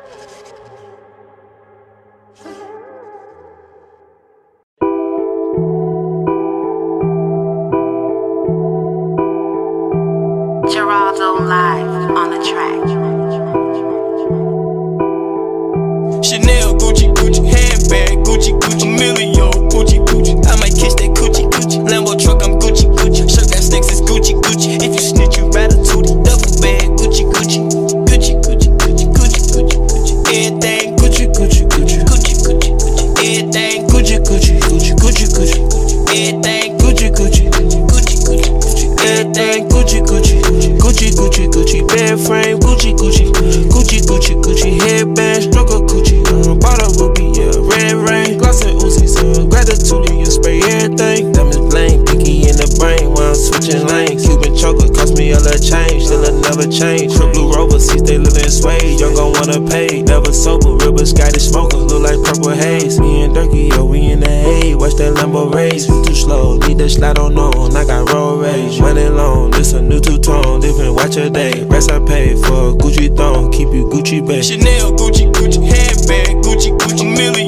Geraldo live on the track. Chanel, Gucci, Gucci, handbag, Gucci, Gucci, Emilio, Gucci, Gucci. I might kiss that Gucci, Gucci. Lambo truck, I'm Gucci, Gucci. Shirt got sticks, it's Gucci, Gucci. If you snitch, you ratatouille. Duffel bag, Gucci, Gucci, Gucci, Gucci, Gucci, Gucci, Gucci, Gucci. Everything Gucci, Gucci, Gucci, Gucci, Gucci, Gucci. Everything Gucci, Gucci, Gucci, Gucci, Gucci, Gucci. Everything Gucci, Gucci, Gucci, Gucci, Gucci. Everything Gucci, Gucci, Gucci, Gucci, Gucci. Bed frame, Gucci, Gucci, Gucci, Gucci, Gucci. Headband, stroke of Gucci. Bought a ruby, yeah, red rain. Gloss and Uzi, so gratitude, you spray everything. Diamonds blame, picky in the brain while I'm switching lanes. Cuban chocolate cost me a little change, still it never change. True blue Rover seats, they live in suede. Young gon' wanna pay, never sober. Real but Scottish smoker, look like purple haze. Me and Durkee, yo, we in the hay. Watch that Lambo race, we too slow. Need the slide on, I got road rage. Money long, this a new two-tone, different watch a day. Rest I pay for a Gucci thong, keep you Gucci babe. Chanel, Gucci, Gucci, handbag, Gucci, Gucci, Emilio.